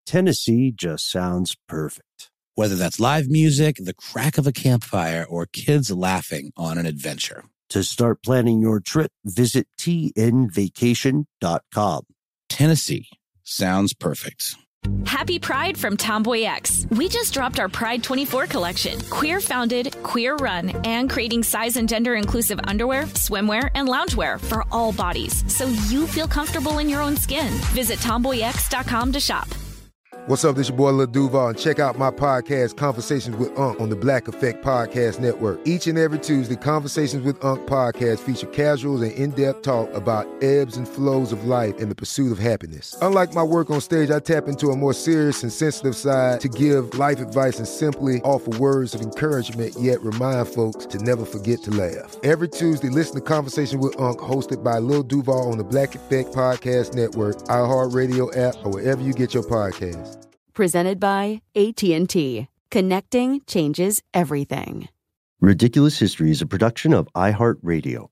Tennessee just sounds perfect. Whether that's live music, the crack of a campfire, or kids laughing on an adventure. To start planning your trip, visit tnvacation.com. Tennessee sounds perfect. Happy Pride from Tomboy X. We just dropped our Pride 24 collection. Queer founded, queer run, and creating size and gender inclusive underwear, swimwear, and loungewear for all bodies, so you feel comfortable in your own skin. Visit tomboyx.com to shop. What's up, this your boy Lil Duval, and check out my podcast, Conversations with Unc, on the Black Effect Podcast Network. Each and every Tuesday, Conversations with Unc podcast feature casual and in-depth talk about ebbs and flows of life and the pursuit of happiness. Unlike my work on stage, I tap into a more serious and sensitive side to give life advice and simply offer words of encouragement, yet remind folks to never forget to laugh. Every Tuesday, listen to Conversations with Unc, hosted by Lil Duval on the Black Effect Podcast Network, iHeartRadio app, or wherever you get your podcasts. Presented by AT&T. Connecting changes everything. Ridiculous History is a production of iHeartRadio.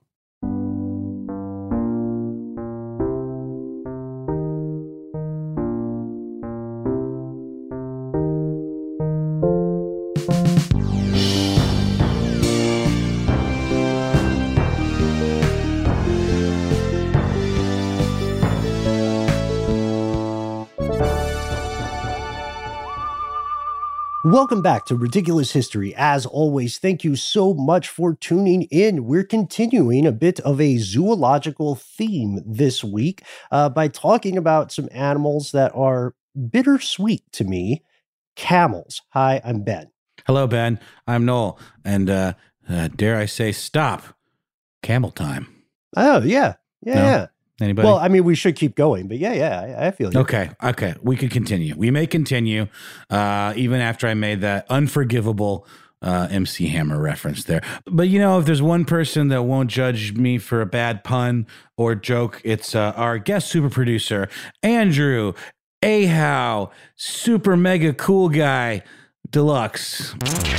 Welcome back to Ridiculous History. As always, thank you so much for tuning in. We're continuing a bit of a zoological theme this week by talking about some animals that are bittersweet to me. Camels. Hi, I'm Ben. Hello, Ben. I'm Noel. And dare I say, stop. Camel time. Oh, yeah. Yeah. Anybody? Well, I mean, we should keep going, but I feel you. Okay. We can continue. We may continue, even after I made that unforgivable MC Hammer reference there. But, if there's one person that won't judge me for a bad pun or joke, it's our guest super producer, Andrew Ahow, super mega cool guy deluxe.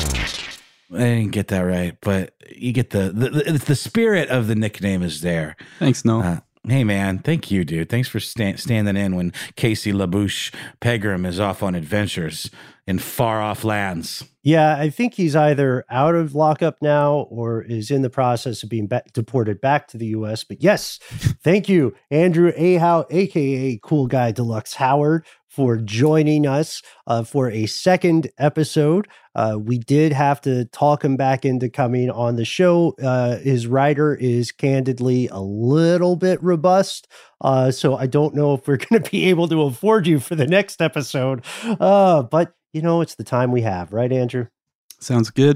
I didn't get that right, but you get the spirit of the nickname is there. Thanks, Noel. Hey, man. Thank you, dude. Thanks for standing in when Casey LaBouche Pegram is off on adventures in far-off lands. Yeah, I think he's either out of lockup now or is in the process of being deported back to the U.S. But yes, thank you, Andrew Ahow, a.k.a. Cool Guy Deluxe Howard, for joining us for a second episode. We did have to talk him back into coming on the show. His rider is candidly a little bit robust, so I don't know if we're going to be able to afford you for the next episode. But, it's the time we have, right, Andrew? Sounds good.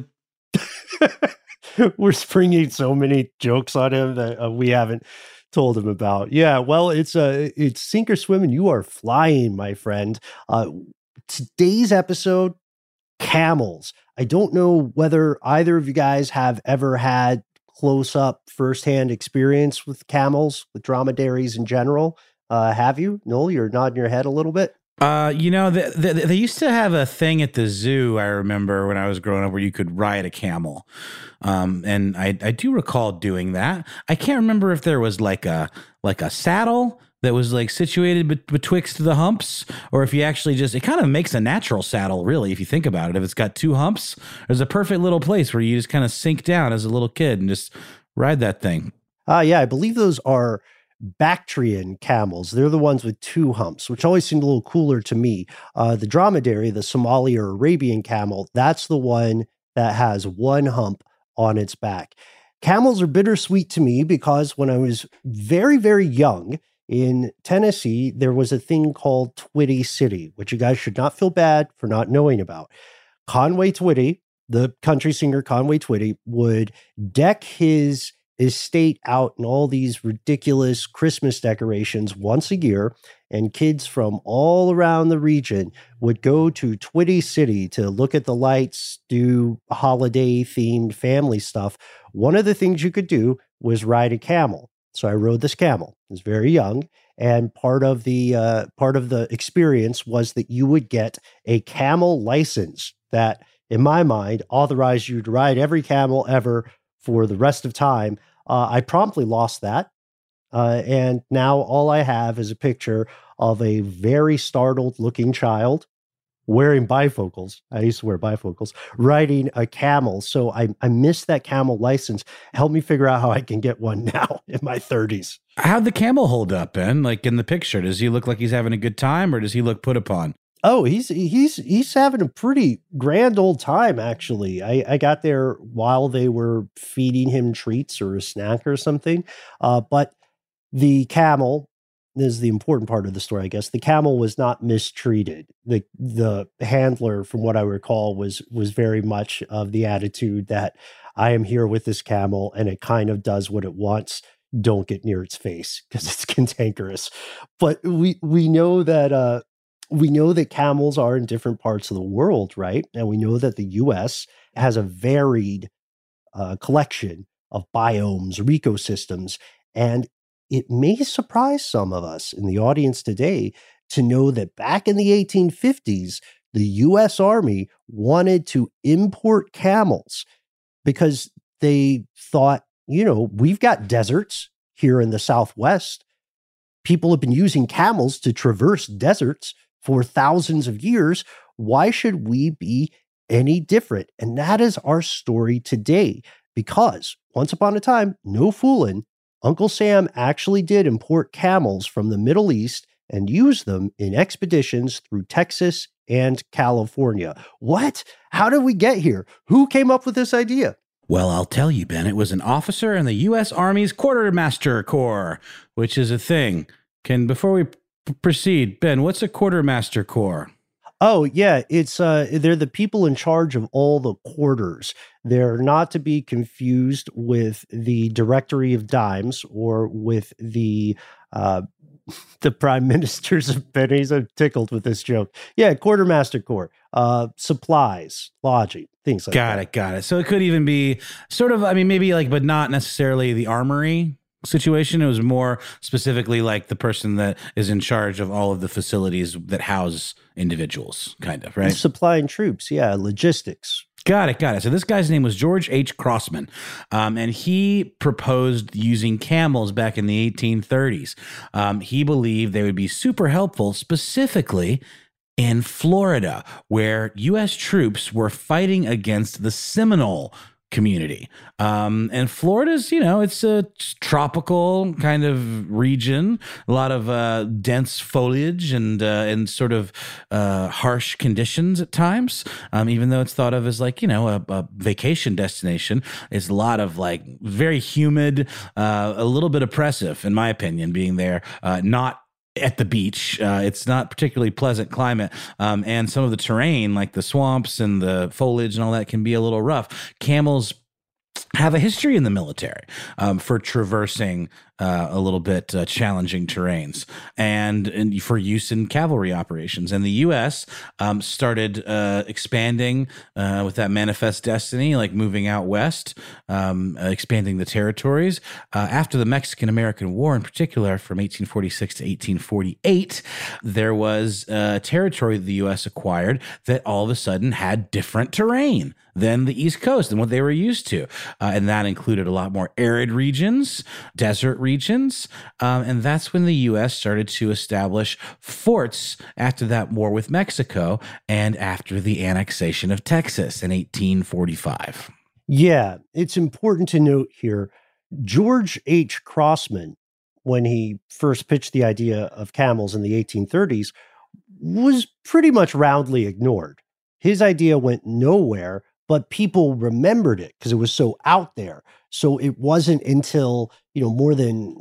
We're springing so many jokes on him that we haven't told him about. Yeah, well, it's sink or swim, and you are flying, my friend. Today's episode, camels. I don't know whether either of you guys have ever had close-up, firsthand experience with camels, with dromedaries in general. Have you? Noel, you're nodding your head a little bit. They used to have a thing at the zoo, I remember when I was growing up, where you could ride a camel. And I do recall doing that. I can't remember if there was like a saddle that was like situated betwixt the humps, or if you actually it kind of makes a natural saddle, really, if you think about it. If it's got two humps, there's a perfect little place where you just kind of sink down as a little kid and just ride that thing. Yeah, I believe those are Bactrian camels. They're the ones with two humps, which always seemed a little cooler to me. The dromedary, the Somali or Arabian camel, that's the one that has one hump on its back. Camels are bittersweet to me because when I was very, very young in Tennessee, there was a thing called Twitty City, which you guys should not feel bad for not knowing about. Conway Twitty, the country singer Conway Twitty, would deck his estate out in all these ridiculous Christmas decorations once a year, and kids from all around the region would go to Twitty City to look at the lights, do holiday-themed family stuff. One of the things you could do was ride a camel. So I rode this camel. I was very young, and part of the experience was that you would get a camel license that, in my mind, authorized you to ride every camel ever for the rest of time. I promptly lost that. And now all I have is a picture of a very startled looking child wearing bifocals. I used to wear bifocals, riding a camel. So I missed that camel license. Help me figure out how I can get one now in my 30s. How'd the camel hold up, Ben? Like in the picture, does he look like he's having a good time, or does he look put upon? Oh, he's having a pretty grand old time, actually. I got there while they were feeding him treats or a snack or something. But the camel, this is the important part of the story, I guess. The camel was not mistreated. The handler, from what I recall, was very much of the attitude that I am here with this camel and it kind of does what it wants. Don't get near its face because it's cantankerous. But we know that camels are in different parts of the world, right? And we know that the U.S. has a varied collection of biomes or ecosystems, and it may surprise some of us in the audience today to know that back in the 1850s, the U.S. Army wanted to import camels because they thought, we've got deserts here in the Southwest. People have been using camels to traverse deserts for thousands of years. Why should we be any different? And that is our story today, because once upon a time, no fooling, Uncle Sam actually did import camels from the Middle East and use them in expeditions through Texas and California. What? How did we get here? Who came up with this idea? Well, I'll tell you, Ben, it was an officer in the U.S. Army's Quartermaster Corps, which is a thing. Before we proceed, Ben, what's a Quartermaster Corps? Oh, yeah, it's they're the people in charge of all the quarters. They're not to be confused with the Directory of Dimes or with the Prime Ministers of Pennies. I'm tickled with this joke. Yeah, Quartermaster Corps, supplies, lodging, things like that. Got it. So it could even be sort of, maybe like, but not necessarily the armory situation. It was more specifically like the person that is in charge of all of the facilities that house individuals, kind of, right? Supplying troops, yeah, logistics. Got it. So this guy's name was George H. Crossman, and he proposed using camels back in the 1830s. He believed they would be super helpful, specifically in Florida, where U.S. troops were fighting against the Seminole community. And Florida's, it's a tropical kind of region, a lot of dense foliage and sort of harsh conditions at times. Even though it's thought of as like, a vacation destination, it's a lot of like very humid, a little bit oppressive, in my opinion, being there, not at the beach. It's not particularly pleasant climate. And some of the terrain, like the swamps and the foliage and all that, can be a little rough. Camels have a history in the military for traversing a little bit challenging terrains and for use in cavalry operations. And the U.S. Started expanding with that manifest destiny, like moving out west, expanding the territories. After the Mexican-American War in particular, from 1846 to 1848, there was a territory the U.S. acquired that all of a sudden had different terrain than the East Coast and what they were used to. And that included a lot more arid regions, desert regions. And that's when the U.S. started to establish forts after that war with Mexico and after the annexation of Texas in 1845. Yeah, it's important to note here, George H. Crossman, when he first pitched the idea of camels in the 1830s, was pretty much roundly ignored. His idea went nowhere, but people remembered it because it was so out there. So it wasn't until, more than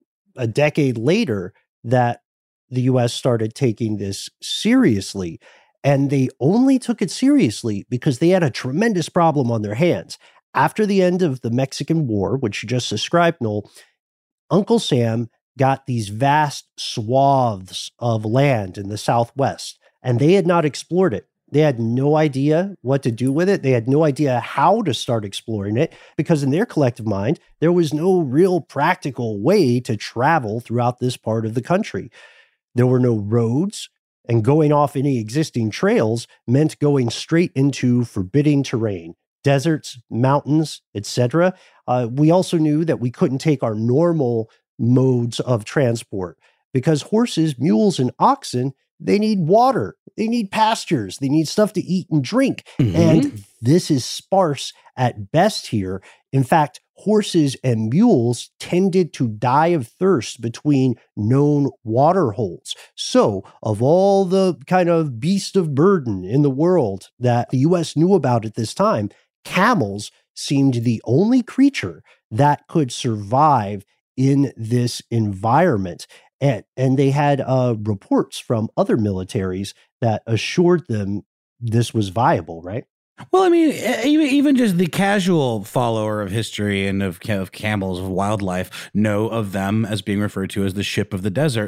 a decade later that the U.S. started taking this seriously. And they only took it seriously because they had a tremendous problem on their hands. After the end of the Mexican War, which you just described, Noel, Uncle Sam got these vast swaths of land in the Southwest, and they had not explored it. They had no idea what to do with it. They had no idea how to start exploring it because in their collective mind, there was no real practical way to travel throughout this part of the country. There were no roads, and going off any existing trails meant going straight into forbidding terrain, deserts, mountains, etc. We also knew that we couldn't take our normal modes of transport because horses, mules, and oxen, they need water. They need pastures. They need stuff to eat and drink. Mm-hmm. And this is sparse at best here. In fact, horses and mules tended to die of thirst between known water holes. So, of all the kind of beast of burden in the world that the U.S. knew about at this time, camels seemed the only creature that could survive in this environment. And they had reports from other militaries that assured them this was viable, right? Well, I mean, even just the casual follower of history and of camels, of wildlife, know of them as being referred to as the ship of the desert.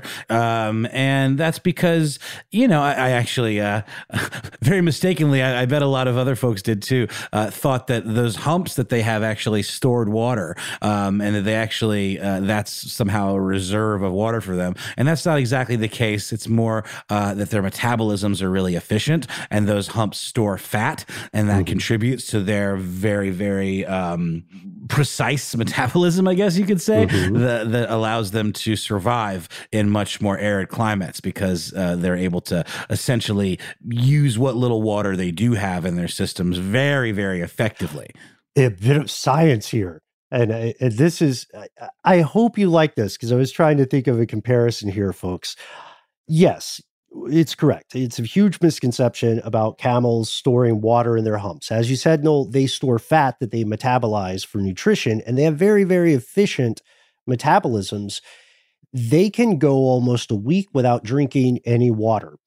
And that's because, I actually, very mistakenly, I bet a lot of other folks did too, thought that those humps that they have actually stored water, and that they actually, that's somehow a reserve of water for them. And that's not exactly the case. It's more that their metabolisms are really efficient, and those humps store fat. And that contributes to their very, very precise metabolism, I guess you could say, that allows them to survive in much more arid climates because they're able to essentially use what little water they do have in their systems very, very effectively. A bit of science here. And this is, I hope you like this because I was trying to think of a comparison here, folks. Yes, it's correct. It's a huge misconception about camels storing water in their humps. As you said, Noel, they store fat that they metabolize for nutrition, and they have very, very efficient metabolisms. They can go almost a week without drinking any water.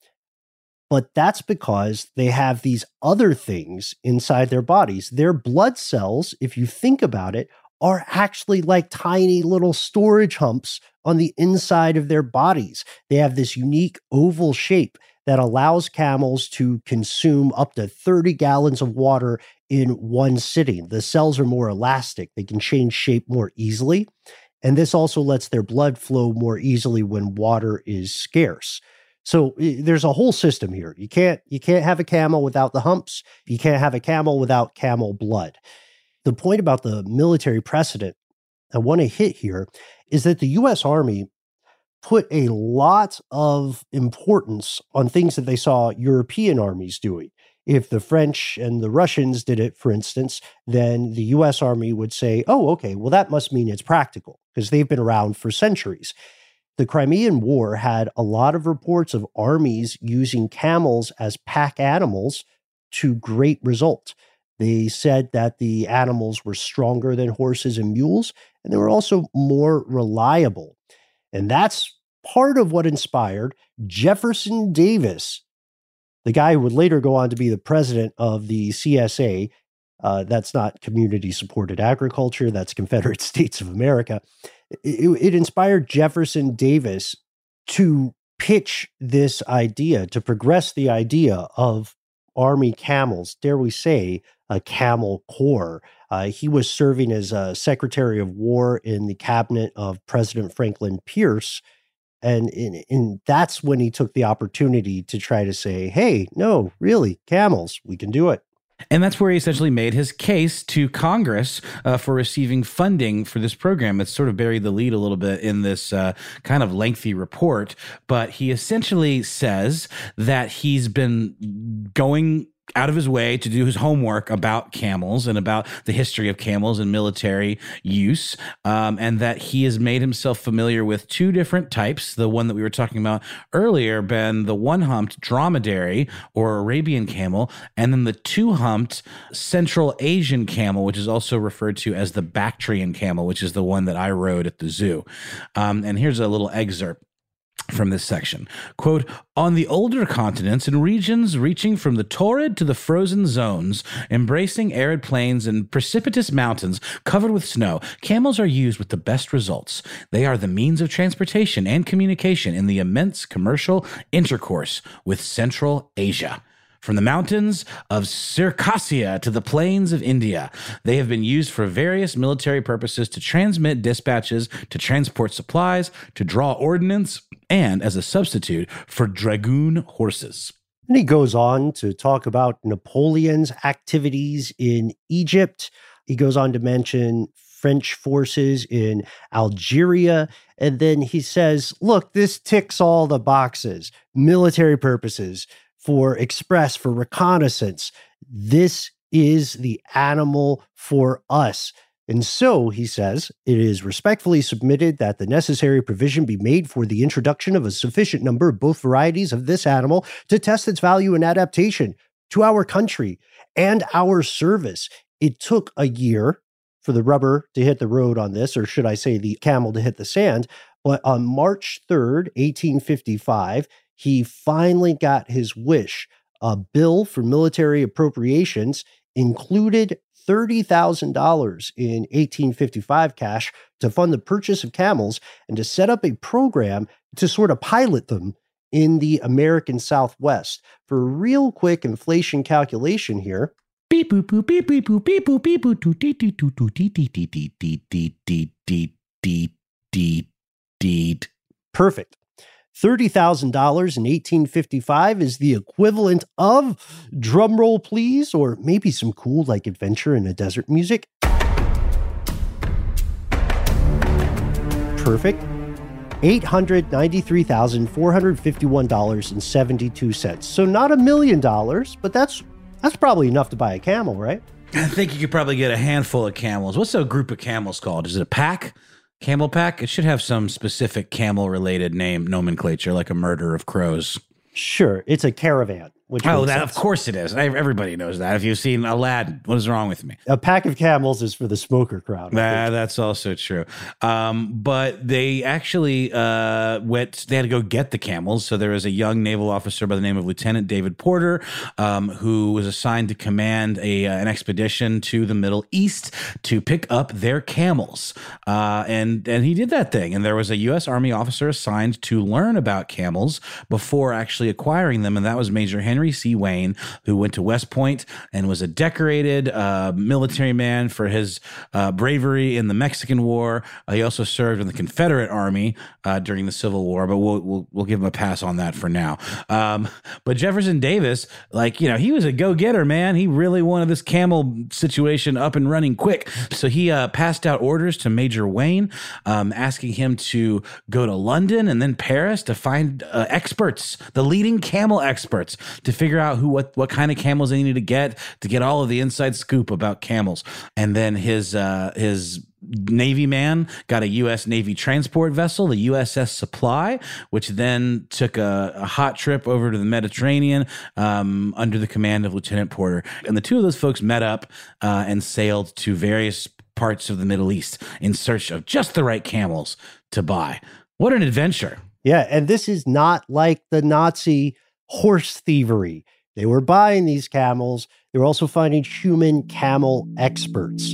But that's because they have these other things inside their bodies. Their blood cells, if you think about it, are actually like tiny little storage humps on the inside of their bodies. They have this unique oval shape that allows camels to consume up to 30 gallons of water in one sitting. The cells are more elastic. They can change shape more easily. And this also lets their blood flow more easily when water is scarce. So there's a whole system here. You can't have a camel without the humps. You can't have a camel without camel blood. The point about the military precedent I want to hit here is that the U.S. Army put a lot of importance on things that they saw European armies doing. If the French and the Russians did it, for instance, then the U.S. Army would say, oh, okay, well, that must mean it's practical because they've been around for centuries. The Crimean War had a lot of reports of armies using camels as pack animals to great result. They said that the animals were stronger than horses and mules, and they were also more reliable. And that's part of what inspired Jefferson Davis, the guy who would later go on to be the president of the CSA. That's not Community Supported Agriculture, that's Confederate States of America. It inspired Jefferson Davis to pitch this idea, to progress the idea of Army camels, dare we say, a camel corps. He was serving as a Secretary of War in the cabinet of President Franklin Pierce. And that's when he took the opportunity to try to say, hey, no, really, camels, we can do it. And that's where he essentially made his case to Congress for receiving funding for this program. It's sort of buried the lead a little bit in this kind of lengthy report, but he essentially says that he's been going out of his way to do his homework about camels and about the history of camels and military use, and that he has made himself familiar with two different types. The one that we were talking about earlier, Ben, the one-humped dromedary or Arabian camel, and then the two-humped Central Asian camel, which is also referred to as the Bactrian camel, which is the one that I rode at the zoo. And here's a little excerpt from this section. Quote, on the older continents and regions reaching from the torrid to the frozen zones, embracing arid plains and precipitous mountains covered with snow, camels are used with the best results. They are the means of transportation and communication in the immense commercial intercourse with Central Asia. From the mountains of Circassia to the plains of India, they have been used for various military purposes to transmit dispatches, to transport supplies, to draw ordnance, and as a substitute for dragoon horses. And he goes on to talk about Napoleon's activities in Egypt. He goes on to mention French forces in Algeria. And then he says, look, this ticks all the boxes, military purposes, for express, for reconnaissance. This is the animal for us. And so, he says, it is respectfully submitted that the necessary provision be made for the introduction of a sufficient number of both varieties of this animal to test its value and adaptation to our country and our service. It took a year for the rubber to hit the road on this, or should I say the camel to hit the sand. But on March 3rd, 1855, he finally got his wish. A bill for military appropriations included $30,000 in 1855 cash to fund the purchase of camels and to set up a program to sort of pilot them in the American Southwest. For a real quick inflation calculation here. Perfect. $30,000 in 1855 is the equivalent of, drumroll please, or maybe some cool like Adventure in a Desert music. Perfect. $893,451.72. So not $1 million, but that's probably enough to buy a camel, right? I think you could probably get a handful of camels. What's a group of camels called? Is it a pack? Camel pack? It should have some specific camel-related name nomenclature, like a murder of crows. Sure, it's a caravan. Which that of course it is. Everybody knows that. If you've seen Aladdin, what is wrong with me? A pack of camels is for the smoker crowd. That's also true. But they actually they had to go get the camels. So there was a young naval officer by the name of Lieutenant David Porter, who was assigned to command an expedition to the Middle East to pick up their camels. And he did that thing. And there was a U.S. Army officer assigned to learn about camels before actually acquiring them. And that was Major Henry C. Wayne, who went to West Point and was a decorated military man for his bravery in the Mexican War. He also served in the Confederate Army during the Civil War, but we'll give him a pass on that for now. But Jefferson Davis, he was a go-getter, man. He really wanted this camel situation up and running quick. So he passed out orders to Major Wayne, asking him to go to London and then Paris to find experts, the leading camel experts, to figure out what kind of camels they needed to get all of the inside scoop about camels. And then his Navy man got a U.S. Navy transport vessel, the USS Supply, which then took a hot trip over to the Mediterranean under the command of Lieutenant Porter. And the two of those folks met up and sailed to various parts of the Middle East in search of just the right camels to buy. What an adventure. Yeah, and this is not like the Nazi horse thievery. They were buying these camels. They were also finding human camel experts.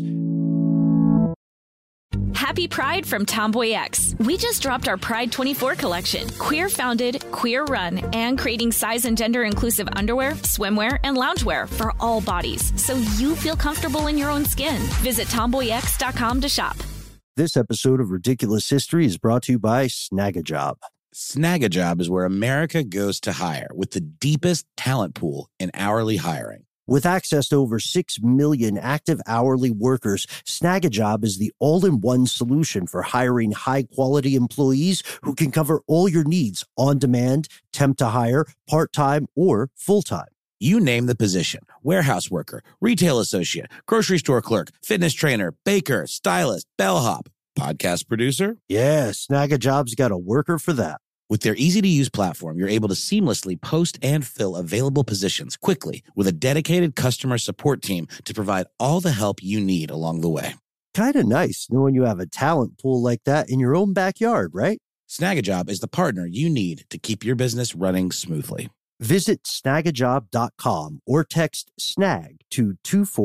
Happy Pride from Tomboy X. We just dropped our Pride 24 collection. Queer founded, queer run, and creating size and gender inclusive underwear, swimwear, and loungewear for all bodies, so you feel comfortable in your own skin. Visit tomboyx.com to shop. This episode of Ridiculous History is brought to you by Snagajob. Snagajob is where America goes to hire, with the deepest talent pool in hourly hiring. With access to over 6 million active hourly workers, Snagajob is the all-in-one solution for hiring high-quality employees who can cover all your needs on demand, temp to hire, part-time, or full-time. You name the position: warehouse worker, retail associate, grocery store clerk, fitness trainer, baker, stylist, bellhop, podcast producer. Yeah, Snagajob's got a worker for that. With their easy-to-use platform, you're able to seamlessly post and fill available positions quickly with a dedicated customer support team to provide all the help you need along the way. Kind of nice knowing you have a talent pool like that in your own backyard, right? Snagajob is the partner you need to keep your business running smoothly. Visit snagajob.com or text SNAG to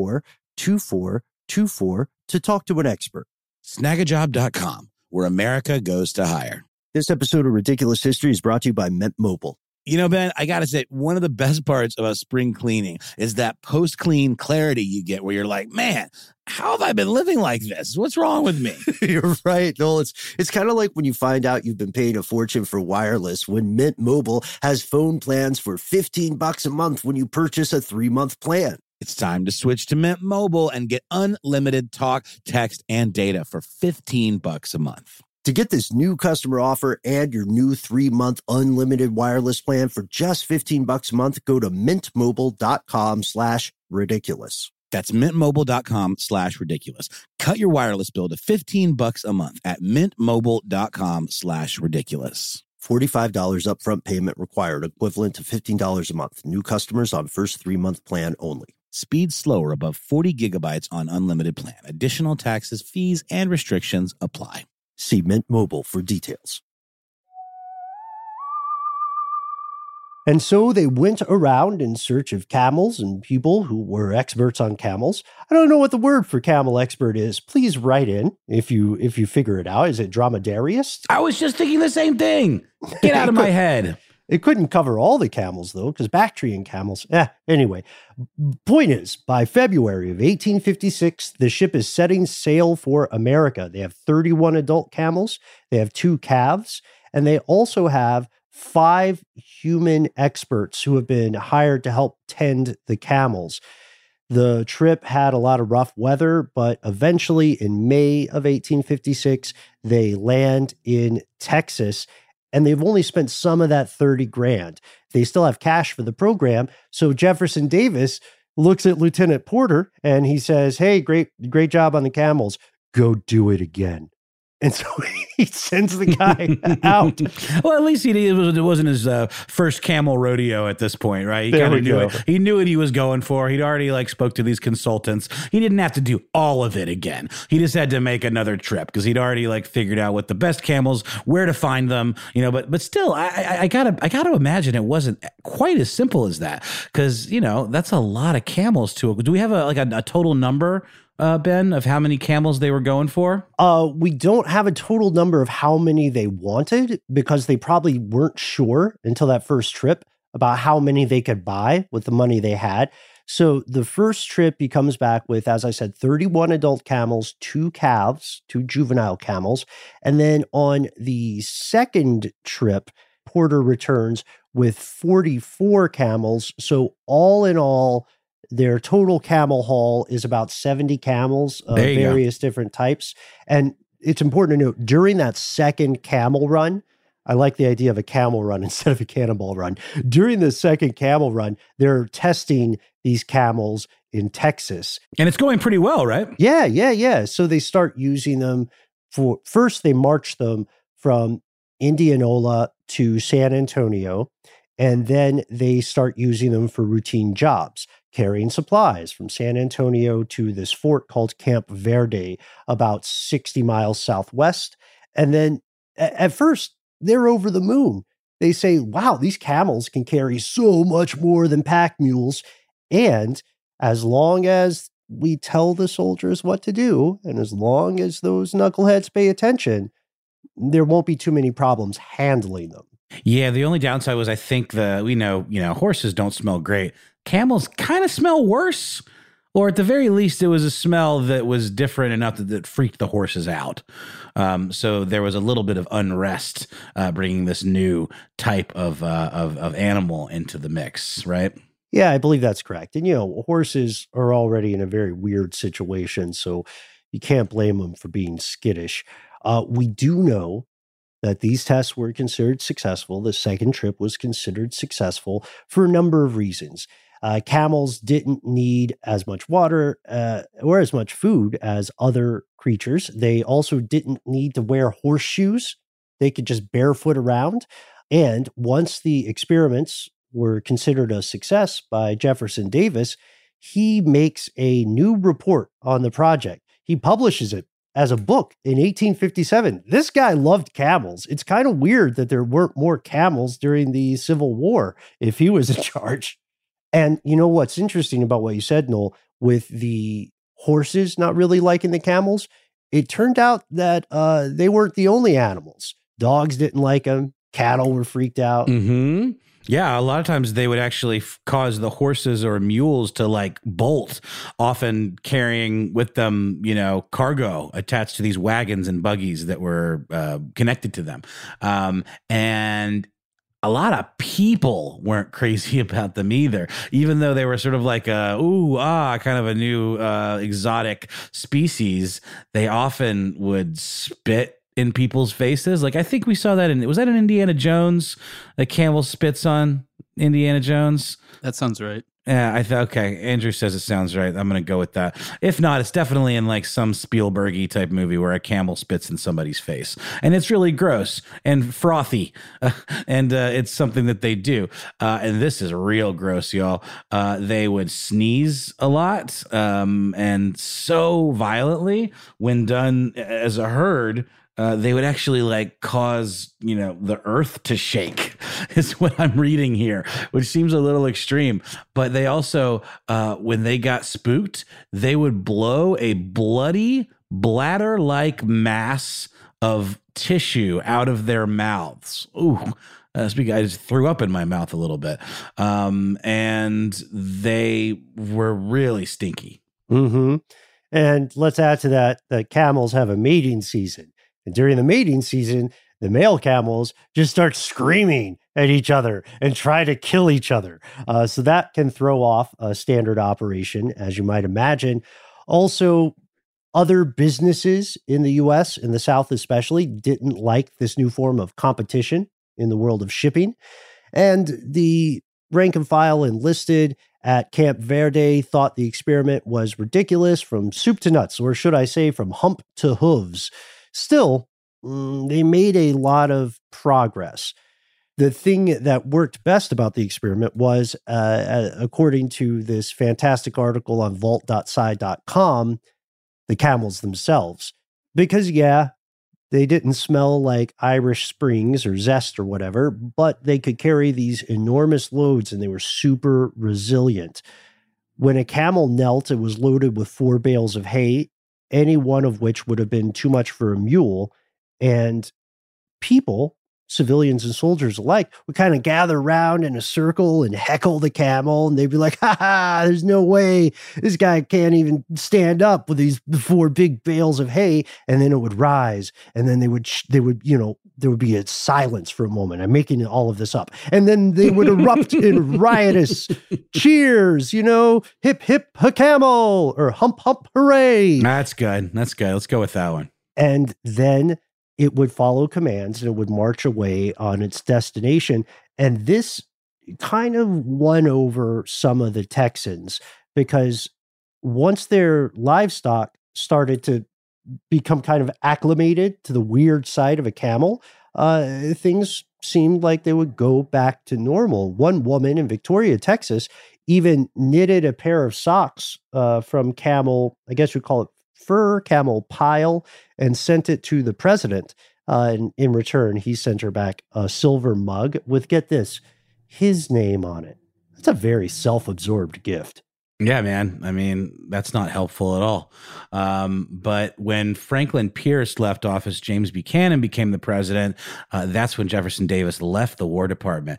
242424 to talk to an expert. Snagajob.com, where America goes to hire. This episode of Ridiculous History is brought to you by Mint Mobile. You know, Ben, I got to say, one of the best parts about spring cleaning is that post-clean clarity you get where you're like, man, how have I been living like this? What's wrong with me? You're right, Noel. It's kind of like when you find out you've been paying a fortune for wireless when Mint Mobile has phone plans for $15 a month when you purchase a 3-month plan. It's time to switch to Mint Mobile and get unlimited talk, text, and data for $15 a month. To get this new customer offer and your new 3-month unlimited wireless plan for just $15 a month, go to mintmobile.com/ridiculous. That's mintmobile.com/ridiculous. Cut your wireless bill to $15 a month at mintmobile.com/ridiculous. $45 upfront payment required, equivalent to $15 a month. New customers on first 3-month plan only. Speed slower above 40 gigabytes on unlimited plan. Additional taxes, fees, and restrictions apply. See Mint Mobile for details. And so they went around in search of camels and people who were experts on camels. I don't know what the word for camel expert is. Please write in if you figure it out. Is it dromedariist? I was just thinking the same thing. Get out of my head. It couldn't cover all the camels, though, because Bactrian camels. Anyway, point is, by February of 1856, the ship is setting sail for America. They have 31 adult camels, they have 2 calves, and they also have 5 human experts who have been hired to help tend the camels. The trip had a lot of rough weather, but eventually in May of 1856, they land in Texas. And they've only spent some of that $30,000. They still have cash for the program. So Jefferson Davis looks at Lieutenant Porter and he says, "Hey, great job on the camels. Go do it again." And so he sends the guy out. Well, at least it wasn't his first camel rodeo at this point, right? He kind of knew it. He knew what he was going for. He'd already spoke to these consultants. He didn't have to do all of it again. He just had to make another trip because he'd already figured out what the best camels, where to find them, but still, I gotta imagine it wasn't quite as simple as that because, that's a lot of camels to it. Do we have a total number, Ben, of how many camels they were going for? We don't have a total number of how many they wanted because they probably weren't sure until that first trip about how many they could buy with the money they had. So the first trip, he comes back with, as I said, 31 adult camels, 2 calves, 2 juvenile camels. And then on the second trip, Porter returns with 44 camels. So all in all, their total camel haul is about 70 camels of various different types. And it's important to note, during that second camel run, I like the idea of a camel run instead of a cannonball run. During the second camel run, they're testing these camels in Texas. And it's going pretty well, right? Yeah. So they start using them first they march them from Indianola to San Antonio, and then they start using them for routine jobs, carrying supplies from San Antonio to this fort called Camp Verde, about 60 miles southwest. And then at first, they're over the moon. They say, wow, these camels can carry so much more than pack mules. And as long as we tell the soldiers what to do, and as long as those knuckleheads pay attention, there won't be too many problems handling them. Yeah, the only downside was I think horses don't smell great. Camels kind of smell worse. Or at the very least, it was a smell that was different enough that freaked the horses out. So there was a little bit of unrest bringing this new type of animal into the mix, right? Yeah, I believe that's correct. And, horses are already in a very weird situation, so you can't blame them for being skittish. We do know that these tests were considered successful. The second trip was considered successful for a number of reasons. Camels didn't need as much water or as much food as other creatures. They also didn't need to wear horseshoes. They could just barefoot around. And once the experiments were considered a success by Jefferson Davis, he makes a new report on the project. He publishes it as a book in 1857. This guy loved camels. It's kind of weird that there weren't more camels during the Civil War if he was in charge. And what's interesting about what you said, Noel, with the horses not really liking the camels, it turned out that they weren't the only animals. Dogs didn't like them. Cattle were freaked out. Mm-hmm. Yeah, a lot of times they would actually cause the horses or mules to bolt, often carrying with them, cargo attached to these wagons and buggies that were connected to them. And a lot of people weren't crazy about them either, even though they were sort of like kind of a new exotic species. They often would spit in people's faces. Like I think we saw that was that in Indiana Jones? A camel spits on Indiana Jones. That sounds right. Yeah, okay. Andrew says it sounds right. I'm going to go with that. If not, it's definitely in like some Spielberg-y type movie where a camel spits in somebody's face. And it's really gross and frothy. And it's something that they do. And this is real gross, y'all. They would sneeze a lot and so violently when done as a herd. They would actually like cause, the earth to shake is what I'm reading here, which seems a little extreme. But they also, when they got spooked, they would blow a bloody bladder-like mass of tissue out of their mouths. Ooh. I just threw up in my mouth a little bit. And they were really stinky. Mm-hmm. And let's add to that camels have a mating season. And during the mating season, the male camels just start screaming at each other and try to kill each other. So that can throw off a standard operation, as you might imagine. Also, other businesses in the U.S., in the South especially, didn't like this new form of competition in the world of shipping. And the rank and file enlisted at Camp Verde thought the experiment was ridiculous from soup to nuts, or should I say from hump to hooves. Still, they made a lot of progress. The thing that worked best about the experiment was, according to this fantastic article on vault.sci.com, the camels themselves. Because, they didn't smell like Irish Springs or Zest or whatever, but they could carry these enormous loads and they were super resilient. When a camel knelt, it was loaded with 4 bales of hay, any one of which would have been too much for a mule. And people, civilians and soldiers alike, would kind of gather around in a circle and heckle the camel. And they'd be like, there's no way this guy can't even stand up with these 4 big bales of hay. And then it would rise. And then they would, there would be a silence for a moment. I'm making all of this up. And then they would erupt in riotous cheers, hip, hip, ha camel, or hump, hump, hooray. That's good. Let's go with that one. And then it would follow commands and it would march away on its destination. And this kind of won over some of the Texans, because once their livestock started to become kind of acclimated to the weird side of a camel, things seemed like they would go back to normal. One woman in Victoria, Texas, even knitted a pair of socks from camel, I guess you'd call it fur, camel pile, and sent it to the president. And in return, he sent her back a silver mug with, get this, his name on it. That's a very self-absorbed gift. Yeah, man. I mean, that's not helpful at all. But when Franklin Pierce left office, James Buchanan became the president. That's when Jefferson Davis left the War Department.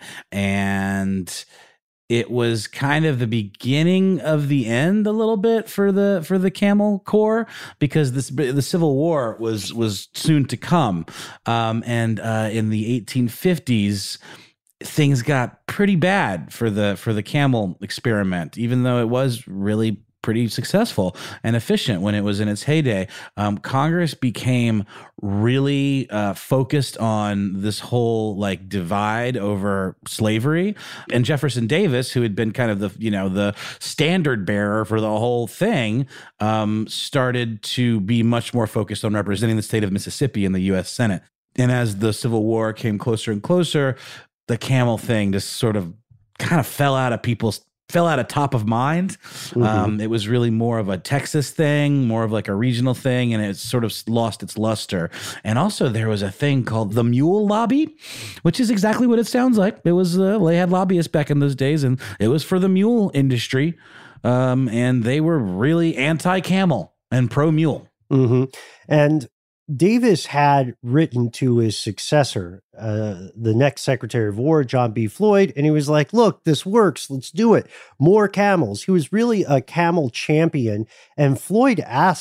And it was kind of the beginning of the end a little bit for the Camel Corps, because the Civil War was soon to come. And in the 1850s, things got pretty bad for the camel experiment, even though it was really pretty successful and efficient when it was in its heyday. Congress became really focused on this whole like divide over slavery, and Jefferson Davis, who had been kind of the standard bearer for the whole thing, started to be much more focused on representing the state of Mississippi in the U.S. Senate. And as the Civil War came closer and closer, the camel thing just sort of kind of fell out of top of mind. Mm-hmm. It was really more of a Texas thing, more of like a regional thing, and it sort of lost its luster. And also there was a thing called the Mule Lobby, which is exactly what it sounds like. It was, they had lobbyists back in those days, and it was for the mule industry. And they were really anti-camel and pro-mule. Mm-hmm. And Davis had written to his successor, the next Secretary of War, John B. Floyd, and he was like, look, this works. Let's do it. More camels. He was really a camel champion. And Floyd asked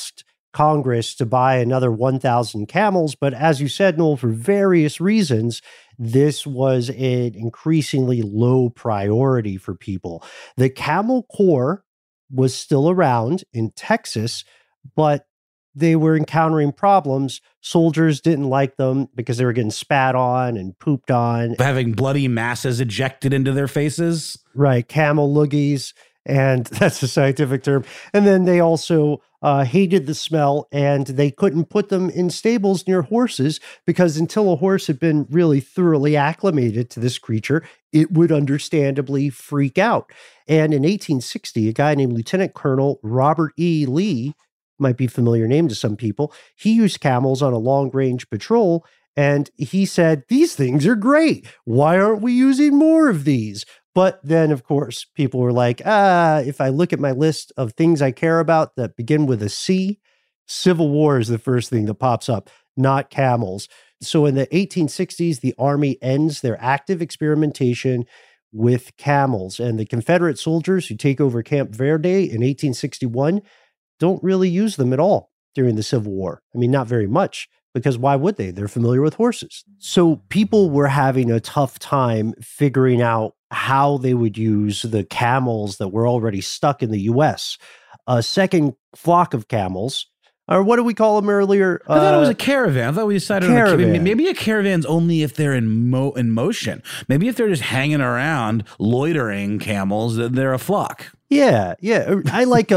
Congress to buy another 1,000 camels. But as you said, Noel, for various reasons, this was an increasingly low priority for people. The Camel Corps was still around in Texas, but they were encountering problems. Soldiers didn't like them because they were getting spat on and pooped on. Having bloody masses ejected into their faces. Right, camel loogies, and that's a scientific term. And then they also hated the smell, and they couldn't put them in stables near horses because until a horse had been really thoroughly acclimated to this creature, it would understandably freak out. And in 1860, a guy named Lieutenant Colonel Robert E. Lee, might be a familiar name to some people, he used camels on a long-range patrol, and he said, these things are great. Why aren't we using more of these? But then, of course, people were like, if I look at my list of things I care about that begin with a C, Civil War is the first thing that pops up, not camels. So in the 1860s, the Army ends their active experimentation with camels, and the Confederate soldiers who take over Camp Verde in 1861 don't really use them at all during the Civil War. I mean, not very much, because why would they? They're familiar with horses. So people were having a tough time figuring out how they would use the camels that were already stuck in the U.S. A second flock of camels, or what did we call them earlier? I thought it was a caravan. I thought we decided caravan. Maybe a caravan's only if they're in motion. Maybe if they're just hanging around, loitering camels, they're a flock. Yeah. I like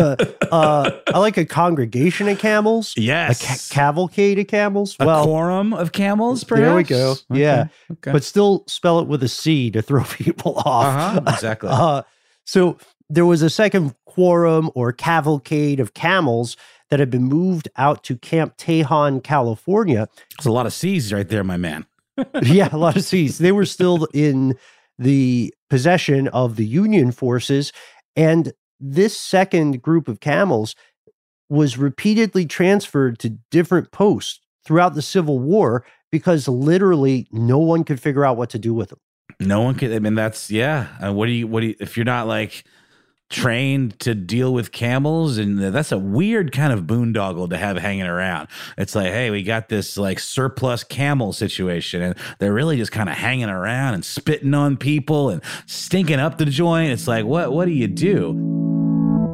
a congregation of camels. Yes. A cavalcade of camels. A quorum of camels, perhaps? There we go. Okay. Yeah. Okay. But still spell it with a C to throw people off. Exactly. So there was a second quorum or cavalcade of camels that had been moved out to Camp Tejon, California. There's a lot of C's right there, my man. Yeah, a lot of C's. They were still in the possession of the Union forces. And this second group of camels was repeatedly transferred to different posts throughout the Civil War because literally no one could figure out what to do with them. No one could. I mean, that's, yeah. What do you, if you're not like trained to deal with camels, and that's a weird kind of boondoggle to have hanging around. It's like, hey, we got this like surplus camel situation, and they're really just kind of hanging around and spitting on people and stinking up the joint. It's like, what do you do?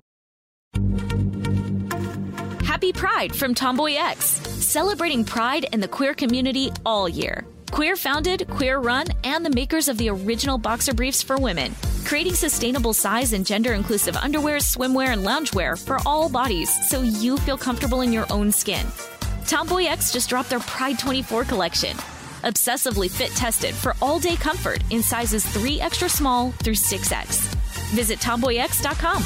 Happy Pride from Tomboy X, celebrating pride and the queer community all year. Queer founded, queer run, and the makers of the original boxer briefs for women, creating sustainable size and gender inclusive underwear, swimwear, and loungewear for all bodies so you feel comfortable in your own skin. Tomboy X just dropped their Pride 24 collection. Obsessively fit tested for all day comfort in sizes 3 extra small through 6X. Visit tomboyx.com.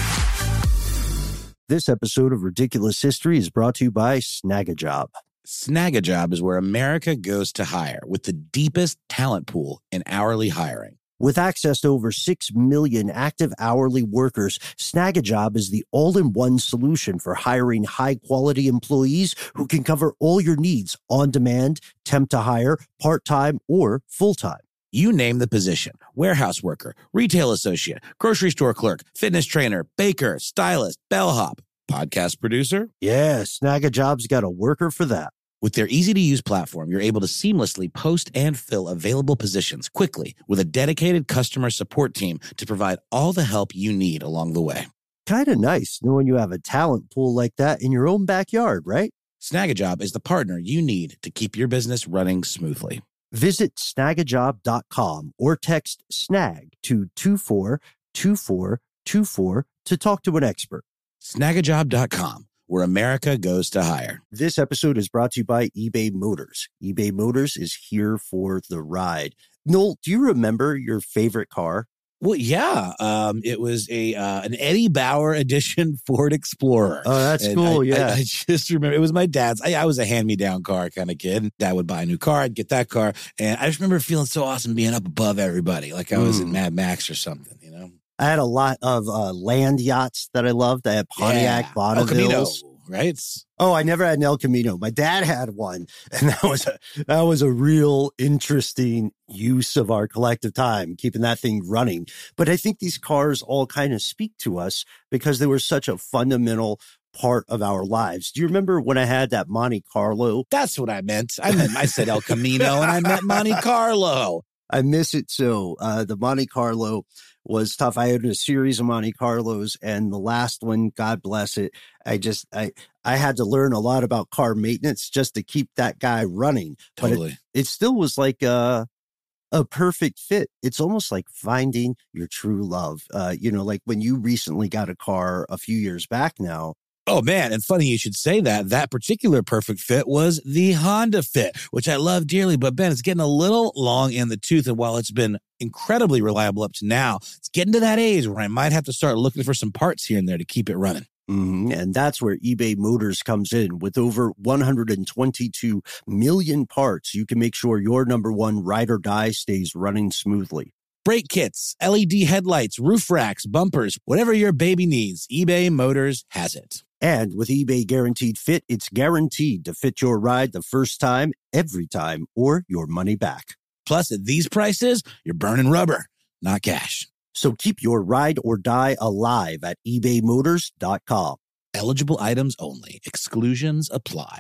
This episode of Ridiculous History is brought to you by Snagajob. Snagajob is where America goes to hire, with the deepest talent pool in hourly hiring. With access to over 6 million active hourly workers, Snagajob is the all-in-one solution for hiring high-quality employees who can cover all your needs on demand, temp to hire, part-time, or full-time. You name the position: warehouse worker, retail associate, grocery store clerk, fitness trainer, baker, stylist, bellhop, podcast producer. Yeah, Snagajob's got a worker for that. With their easy-to-use platform, you're able to seamlessly post and fill available positions quickly with a dedicated customer support team to provide all the help you need along the way. Kind of nice knowing you have a talent pool like that in your own backyard, right? Snagajob is the partner you need to keep your business running smoothly. Visit snagajob.com or text SNAG to 242424 to talk to an expert. Snagajob.com, where America goes to hire. This episode is brought to you by eBay Motors. eBay Motors is here for the ride. Noel, do you remember your favorite car? Well, yeah. It was an Eddie Bauer edition Ford Explorer. Oh, that's cool. I just remember it was my dad's. I was a hand-me-down car kind of kid. Dad would buy a new car. I'd get that car. And I just remember feeling so awesome being up above everybody, like I was in Mad Max or something, you know? I had a lot of land yachts that I loved. I had Pontiac Bonnevilles. Right? Oh, I never had an El Camino. My dad had one, and that was a real interesting use of our collective time, keeping that thing running. But I think these cars all kind of speak to us because they were such a fundamental part of our lives. Do you remember when I had that Monte Carlo? That's what I meant. I said El Camino and I meant Monte Carlo. I miss it so. The Monte Carlo was tough. I had a series of Monte Carlos, and the last one, God bless it, I had to learn a lot about car maintenance just to keep that guy running. Totally. But it still was like a perfect fit. It's almost like finding your true love. Like when you recently got a car a few years back now. Oh, man. And funny you should say that. That particular perfect fit was the Honda Fit, which I love dearly. But, Ben, it's getting a little long in the tooth. And while it's been incredibly reliable up to now, it's getting to that age where I might have to start looking for some parts here and there to keep it running. Mm-hmm. And that's where eBay Motors comes in. With over 122 million parts, you can make sure your number one ride or die stays running smoothly. Brake kits, LED headlights, roof racks, bumpers, whatever your baby needs, eBay Motors has it. And with eBay Guaranteed Fit, it's guaranteed to fit your ride the first time, every time, or your money back. Plus, at these prices, you're burning rubber, not cash. So keep your ride or die alive at ebaymotors.com. Eligible items only. Exclusions apply.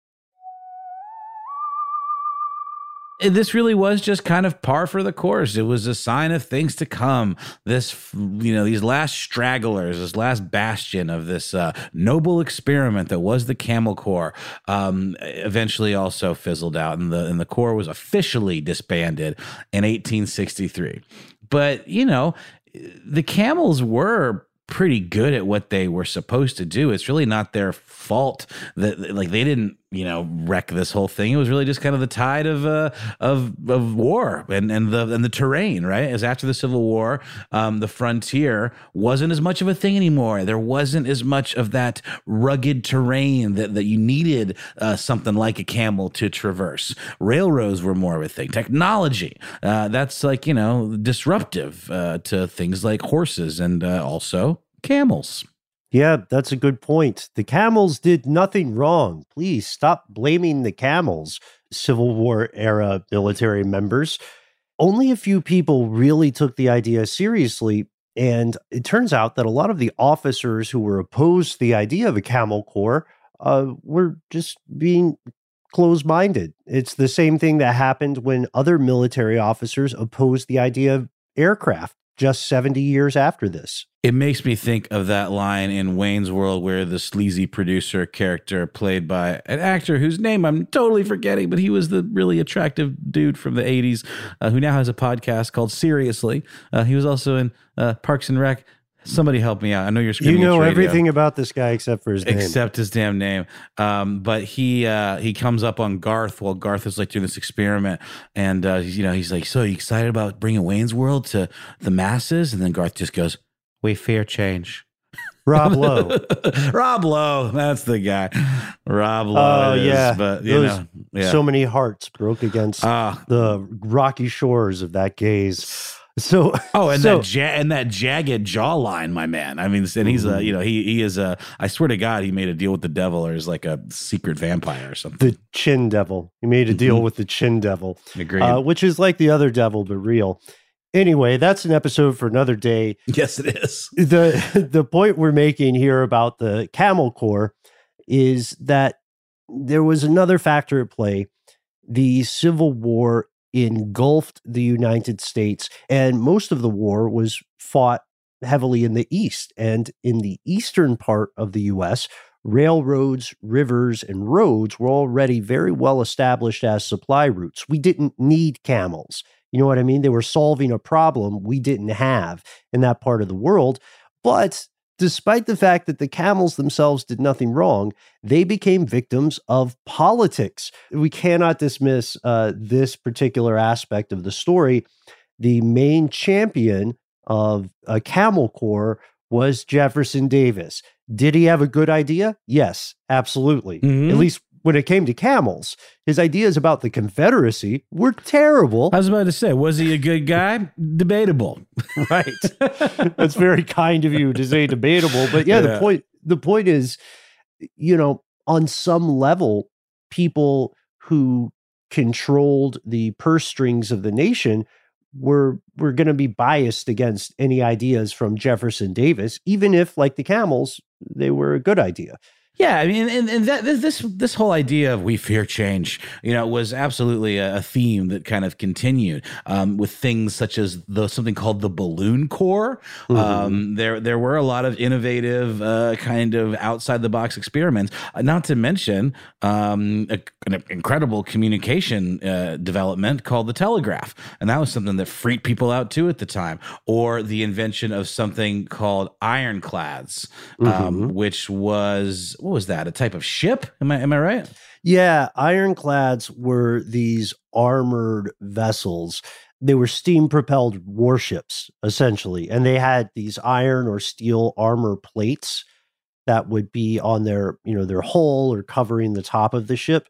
This really was just kind of par for the course. It was a sign of things to come. These last stragglers, this last bastion of this noble experiment that was the Camel Corps, eventually also fizzled out, and the Corps was officially disbanded in 1863. But the Camels were pretty good at what they were supposed to do. It's really not their fault that they didn't wreck this whole thing. It was really just kind of the tide of war and the terrain, right? As after the Civil War, the frontier wasn't as much of a thing anymore. There wasn't as much of that rugged terrain that you needed something like a camel to traverse. Railroads were more of a thing. Technology, that's disruptive to things like horses and also camels. Yeah, that's a good point. The camels did nothing wrong. Please stop blaming the camels, Civil War era military members. Only a few people really took the idea seriously, and it turns out that a lot of the officers who were opposed to the idea of a camel corps were just being closed-minded. It's the same thing that happened when other military officers opposed the idea of aircraft just 70 years after this. It makes me think of that line in Wayne's World where the sleazy producer character played by an actor whose name I'm totally forgetting, but he was the really attractive dude from the 80s who now has a podcast called Seriously. He was also in Parks and Rec. Somebody help me out. I know you're screaming. You know everything about this guy except for his name. Except his damn name. But he comes up on Garth while Garth is doing this experiment, and he's like, "So you excited about bringing Wayne's World to the masses?" And then Garth just goes, "We fear change." Rob Lowe. Rob Lowe, that's the guy. Rob Lowe. Yeah. But so many hearts broke against the rocky shores of that gaze. So, that jagged jawline, my man. I mean, and he's he is a. I swear to God, he made a deal with the devil, or is like a secret vampire or something. The Chin Devil. He made a deal with the Chin Devil, which is like the other devil but real. Anyway, that's an episode for another day. Yes, it is. The point we're making here about the Camel Corps is that there was another factor at play. The Civil War engulfed the United States, and most of the war was fought heavily in the East. And in the eastern part of the U.S., railroads, rivers, and roads were already very well established as supply routes. We didn't need camels. You know what I mean? They were solving a problem we didn't have in that part of the world. But despite the fact that the camels themselves did nothing wrong, they became victims of politics. We cannot dismiss this particular aspect of the story. The main champion of a Camel Corps was Jefferson Davis. Did he have a good idea? Yes, absolutely. Mm-hmm. At least when it came to camels. His ideas about the Confederacy were terrible. I was about to say, was he a good guy? Debatable. Right. That's very kind of you to say debatable. But yeah, the point is, on some level, people who controlled the purse strings of the nation we're going to be biased against any ideas from Jefferson Davis, even if, like the camels, they were a good idea. Yeah, I mean, and that this whole idea of we fear change, was absolutely a theme that kind of continued with things such as something called the Balloon Corps. Mm-hmm. There were a lot of innovative kind of outside the box experiments. Not to mention an incredible communication development called the telegraph, and that was something that freaked people out too at the time. Or the invention of something called ironclads, which was. What was that? A type of ship? Am I right? Yeah, ironclads were these armored vessels. They were steam-propelled warships, essentially, and they had these iron or steel armor plates that would be on their hull or covering the top of the ship.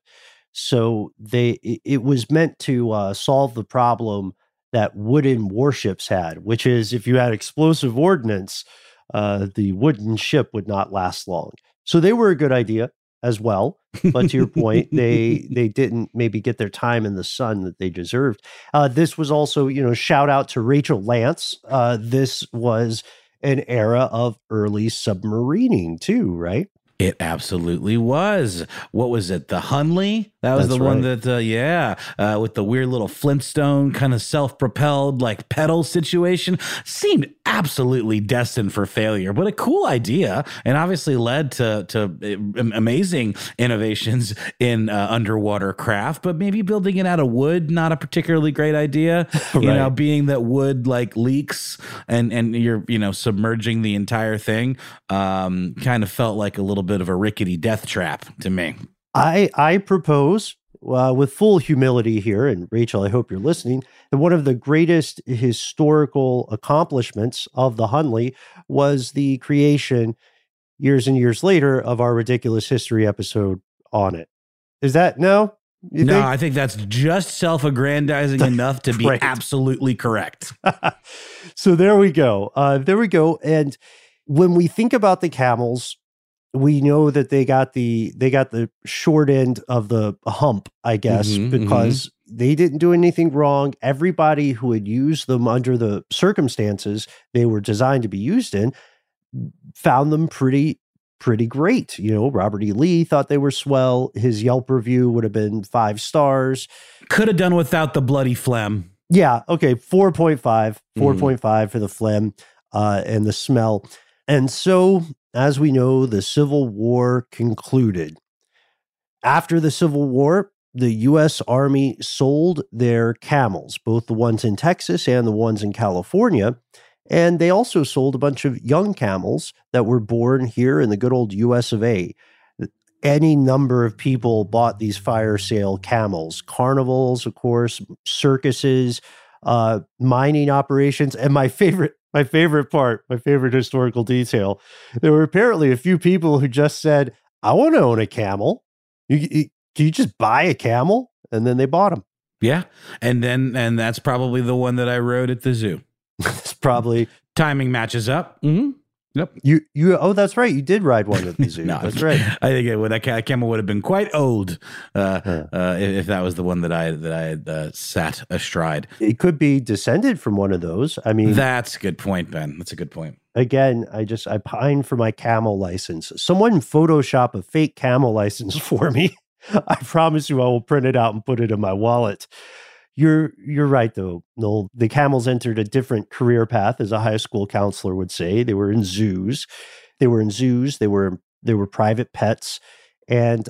So it was meant to solve the problem that wooden warships had, which is if you had explosive ordnance, the wooden ship would not last long. So they were a good idea as well. But to your point, they didn't maybe get their time in the sun that they deserved. This was also, shout out to Rachel Lance. This was an era of early submarining too, right? It absolutely was. What was it? The Hunley? That was That's the one right. that, with the weird little Flintstone kind of self-propelled like pedal situation. Seemed absolutely destined for failure, but a cool idea, and obviously led to amazing innovations in underwater craft. But maybe building it out of wood, not a particularly great idea. Right. Being that wood like leaks and you're submerging the entire thing, kind of felt like a little bit of a rickety death trap to me. I propose, with full humility here, and Rachel, I hope you're listening, that one of the greatest historical accomplishments of the Hunley was the creation, years and years later, of our Ridiculous History episode on it. Is that no? You think? I think that's just self-aggrandizing enough to be Right. absolutely correct. So there we go. And when we think about the camels, we know that they got the short end of the hump, I guess, because they didn't do anything wrong. Everybody who had used them under the circumstances they were designed to be used in found them pretty great. Robert E. Lee thought they were swell. His Yelp review would have been 5 stars. Could have done without the bloody phlegm. Yeah. Okay. 4.5 for the phlegm and the smell. And so, as we know, the Civil War concluded. After the Civil War, the U.S. Army sold their camels, both the ones in Texas and the ones in California. And they also sold a bunch of young camels that were born here in the good old U.S. of A. Any number of people bought these fire sale camels, carnivals, of course, circuses, mining operations, and my favorite historical detail, there were apparently a few people who just said, I want to own a camel. Can you just buy a camel? And then they bought them. Yeah. And that's probably the one that I rode at the zoo. It's probably timing matches up. Mm-hmm. Yep. Oh, that's right. You did ride one at the zoo. No, that's right. I think that camel would have been quite old if that was the one that I had sat astride. It could be descended from one of those. I mean, that's a good point, Ben. That's a good point. Again, I pine for my camel license. Someone Photoshop a fake camel license for me. I promise you I will print it out and put it in my wallet. You're right, though, Noel. The camels entered a different career path, as a high school counselor would say. They were in zoos. They were private pets. And,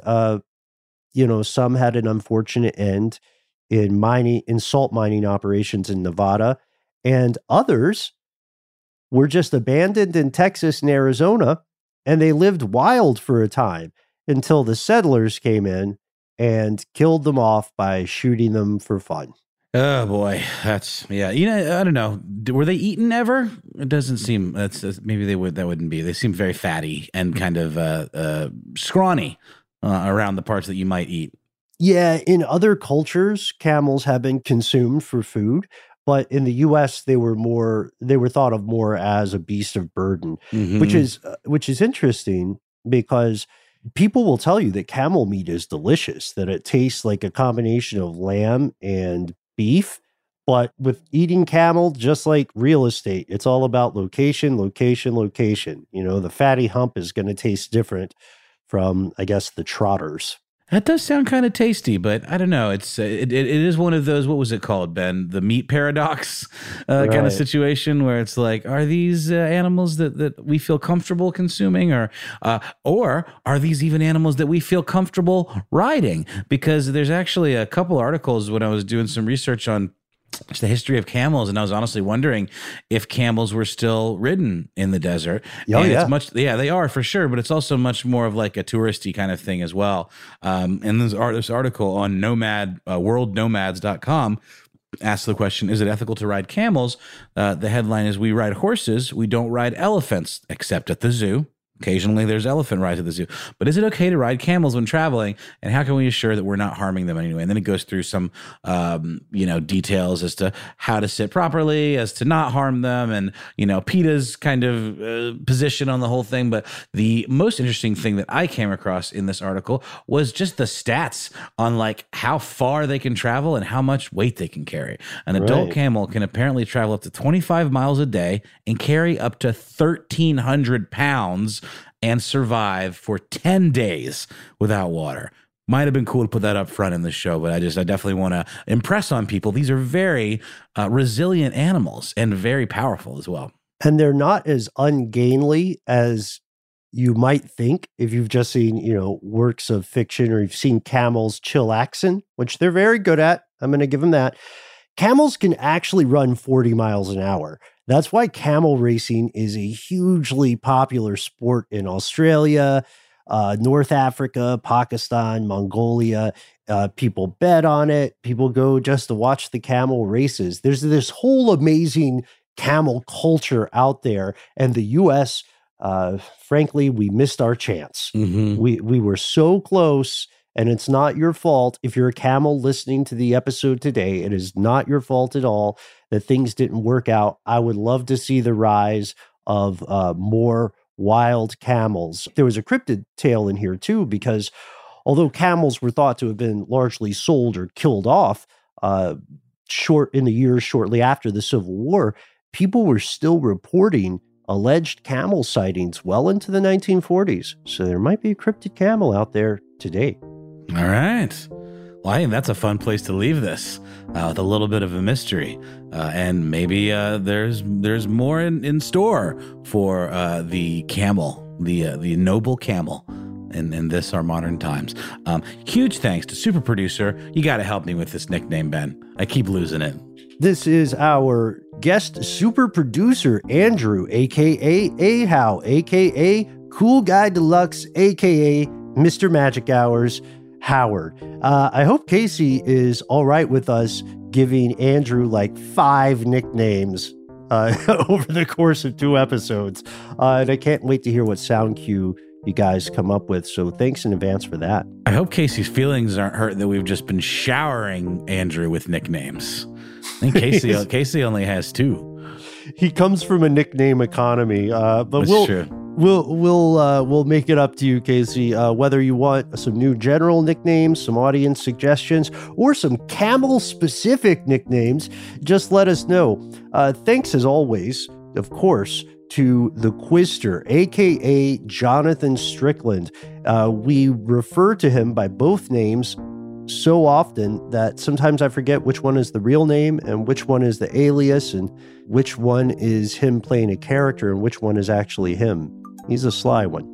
some had an unfortunate end in salt mining operations in Nevada. And others were just abandoned in Texas and Arizona. And they lived wild for a time until the settlers came in and killed them off by shooting them for fun. Oh boy, yeah. I don't know. Were they eaten ever? It doesn't seem. Maybe they would. That wouldn't be. They seem very fatty and kind of scrawny around the parts that you might eat. Yeah, in other cultures, camels have been consumed for food, but in the U.S., they were thought of more as a beast of burden, which is interesting because people will tell you that camel meat is delicious, that it tastes like a combination of lamb and beef, But with eating camel, just like real estate, it's all about location, location, location. You know, the fatty hump is going to taste different from, I guess, the trotters. That does sound kind of tasty, but I don't know. It is one of those, what was it called, Ben? The meat paradox kind of situation where it's like, are these animals that we feel comfortable consuming or are these even animals that we feel comfortable riding? Because there's actually a couple articles when I was doing some research on the history of camels, and I was honestly wondering if camels were still ridden in the desert. Oh, and yeah. it's much, they are for sure, but it's also much more of like a touristy kind of thing as well. And this article on worldnomads.com asks the question, is it ethical to ride camels? The headline is, we ride horses, we don't ride elephants, except at the zoo. Occasionally there's elephant rides at the zoo, but is it okay to ride camels when traveling? And how can we assure that we're not harming them anyway? And then it goes through some, details as to how to sit properly, as to not harm them. And, PETA's kind of position on the whole thing. But the most interesting thing that I came across in this article was just the stats on like how far they can travel and how much weight they can carry. An adult camel can apparently travel up to 25 miles a day and carry up to 1,300 pounds and survive for 10 days without water. Might have been cool to put that up front in the show, but I definitely want to impress on people. These are very resilient animals and very powerful as well. And they're not as ungainly as you might think if you've just seen, works of fiction or you've seen camels chillaxing, which they're very good at. I'm going to give them that. Camels can actually run 40 miles an hour. That's why camel racing is a hugely popular sport in Australia, North Africa, Pakistan, Mongolia. People bet on it. People go just to watch the camel races. There's this whole amazing camel culture out there. And the U.S., frankly, we missed our chance. Mm-hmm. We were so close. And it's not your fault. If you're a camel listening to the episode today, it is not your fault at all that things didn't work out. I would love to see the rise of more wild camels. There was a cryptid tale in here too, because although camels were thought to have been largely sold or killed off in the years shortly after the Civil War, people were still reporting alleged camel sightings well into the 1940s. So there might be a cryptid camel out there today. All right. Well, I think that's a fun place to leave this with a little bit of a mystery. And maybe there's more in store for the camel, the noble camel in this, our modern times. Huge thanks to super producer. You got to help me with this nickname, Ben. I keep losing it. This is our guest super producer, Andrew, a.k.a. Ahow, a.k.a. Cool Guy Deluxe, a.k.a. Mr. Magic Hours, Howard. I hope Casey is all right with us giving Andrew like 5 nicknames over the course of 2 episodes. And I can't wait to hear what sound cue you guys come up with. So thanks in advance for that. I hope Casey's feelings aren't hurt that we've just been showering Andrew with nicknames. I think Casey only has 2. He comes from a nickname economy, but That's true. We'll make it up to you, Casey, whether you want some new general nicknames, some audience suggestions, or some camel-specific nicknames. Just let us know. Thanks, as always, of course, to the Quizster, a.k.a. Jonathan Strickland. We refer to him by both names so often that sometimes I forget which one is the real name and which one is the alias and which one is him playing a character and which one is actually him. He's a sly one.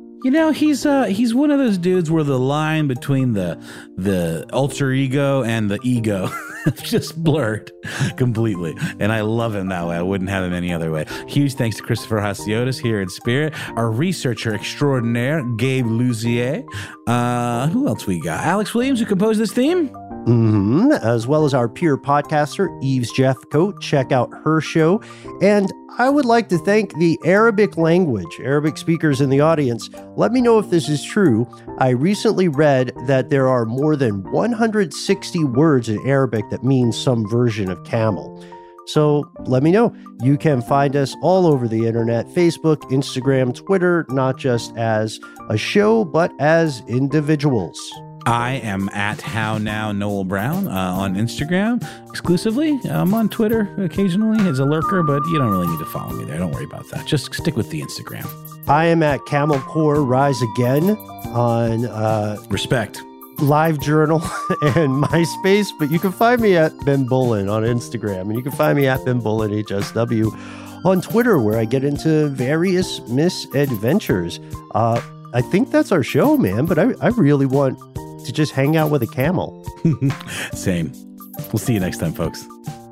He's one of those dudes where the line between the alter ego and the ego just blurred completely. And I love him that way. I wouldn't have him any other way. Huge thanks to Christopher Hasiotis here in spirit. Our researcher extraordinaire, Gabe Luzier. Who else we got? Alex Williams, who composed this theme. Mm-hmm. As well as our peer podcaster, Eves Jeffcoat. Check out her show. And I would like to thank the Arabic speakers in the audience. Let me know if this is true. I recently read that there are more than 160 words in Arabic that mean some version of camel. So let me know. You can find us all over the internet, Facebook, Instagram, Twitter, not just as a show, but as individuals. I am at How Now Noel Brown on Instagram exclusively. I'm on Twitter occasionally as a lurker, but you don't really need to follow me there. Don't worry about that. Just stick with the Instagram. I am at Camel Corps Rise Again on Respect. LiveJournal and MySpace, but you can find me at Ben Bullen on Instagram, and you can find me at Ben Bullen HSW on Twitter, where I get into various misadventures. I think that's our show, man, but I really want to just hang out with a camel. Same. We'll see you next time, folks.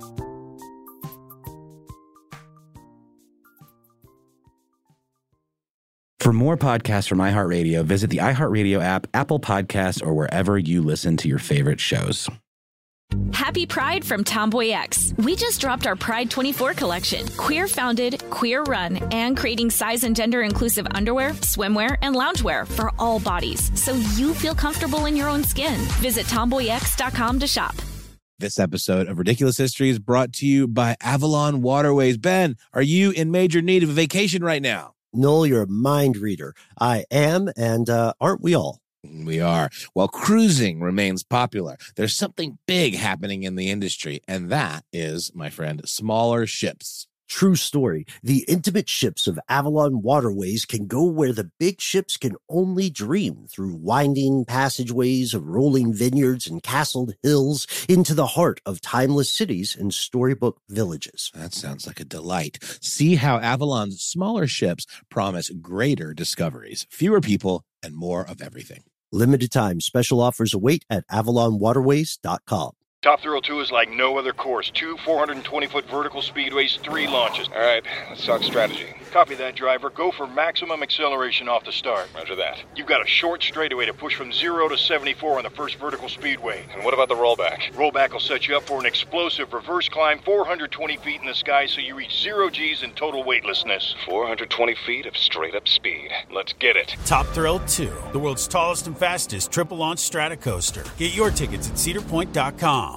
For more podcasts from iHeartRadio, visit the iHeartRadio app, Apple Podcasts, or wherever you listen to your favorite shows. Happy Pride from Tomboy X. We just dropped our Pride 24 collection. Queer founded, queer run, and creating size and gender inclusive underwear, swimwear, and loungewear for all bodies, so you feel comfortable in your own skin. Visit tomboyx.com to shop. This episode of Ridiculous History is brought to you by Avalon Waterways. Ben, are you in major need of a vacation right now? Noel, you're a mind reader. I am, and aren't we all? We are. While cruising remains popular, there's something big happening in the industry, and that is, my friend, smaller ships. True story. The intimate ships of Avalon Waterways can go where the big ships can only dream, through winding passageways of rolling vineyards and castled hills into the heart of timeless cities and storybook villages. That sounds like a delight. See how Avalon's smaller ships promise greater discoveries, fewer people, and more of everything. Limited time special offers await at avalonwaterways.com. Top Thrill 2 is like no other course. 2 420-foot vertical speedways, 3 launches. All right, let's talk strategy. Copy that, driver. Go for maximum acceleration off the start. Roger that. You've got a short straightaway to push from 0 to 74 on the first vertical speedway. And what about the rollback? Rollback will set you up for an explosive reverse climb 420 feet in the sky so you reach 0 G's in total weightlessness. 420 feet of straight-up speed. Let's get it. Top Thrill 2, the world's tallest and fastest triple-launch stratocoaster. Get your tickets at cedarpoint.com.